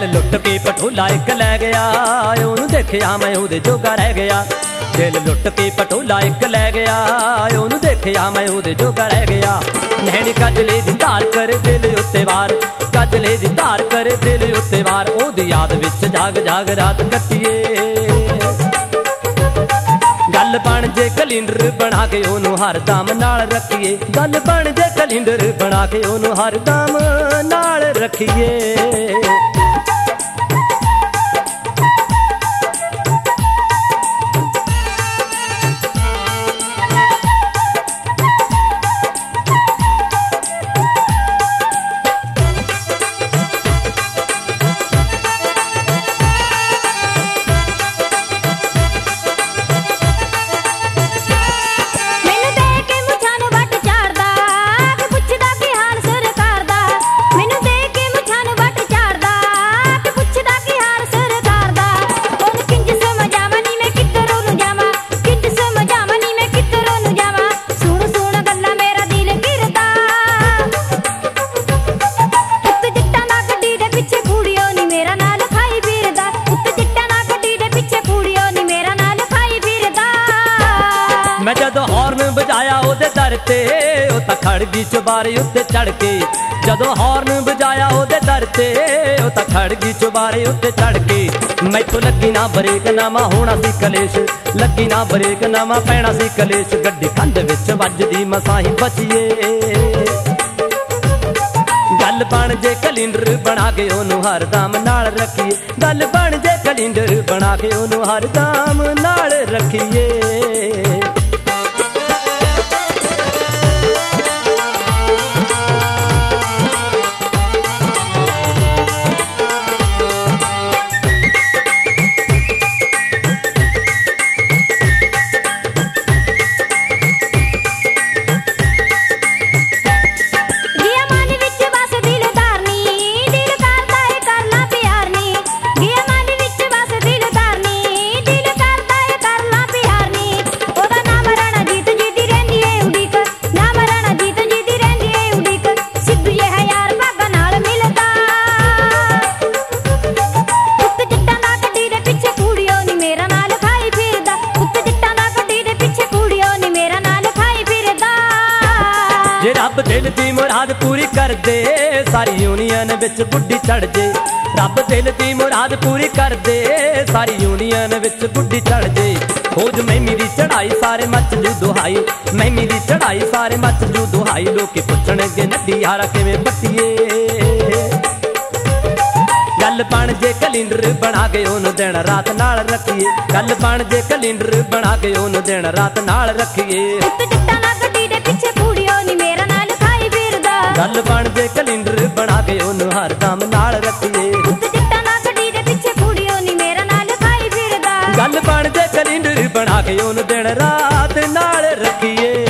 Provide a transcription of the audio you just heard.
दिल लुट के पटोला एक लै गया, ओनू देखिया मैं ओदे जोगा रह गया। दिल लुट के पटोला एक लै गया, ओनू देखिया मैं ओदे जोगा रह गया। नैन कजले दी धार करे दिल उत्ते वार, कजले दी धार करे दिल उत्ते वार। ओदी याद विच जाग जाग रात कट्टीए, गल बन जे कलिंडर बना के ओनू हरदम नाल रखिए। गल बन जे कलिंडर बना के ओनू हरदम नाल रखिए। मैं जदों हॉर्न बजाया ओदे दर ते, ओ तां खड़ गई चुबारे उत्ते चढ़ के। जदों हॉर्न बजाया ओदे दर ते, ओ तां खड़ गई चुबारे उत्ते चढ़ के। मैथों लगी ना ब्रेक ना मां होना सी कलेश, लगी ना ब्रेक ना मां पैना सी कलेश। गड्डी कंध विच वजदी मसां ही बचिए, गल बन जे कलिंडर बना के ओनू हरदम नाल रखिए। गल बन जे कलिंडर बना के ओनू हरदम नाल रखिए। जे रब दिल दी मुराद पूरी कर दे, सारी यूनियन विच बुड्ढी चढ़ जे। रब दिल दी मुराद पूरी कर दे, सारी यूनियन विच बुड्ढी चढ़ जे। खोज मैमी दी चढ़ाई सारे मच जू दुहाई, मैमी दी चढ़ाई सारे मच जू दुहाई। लोकी पुछणगे नड्डी यारा किवें पट्टीए, गल बन जे कलिंडर बना के ओनू दिन रात नाल रखिए। गल बन जे कलिंडर बना के ओनू दिन रात नाल रखिए। गल बन जे कलिंडर बना के ओनू हरदम नाल रखिए। गल बन जे कलिंडर बना के ओनू दिन रात नाल रखिए।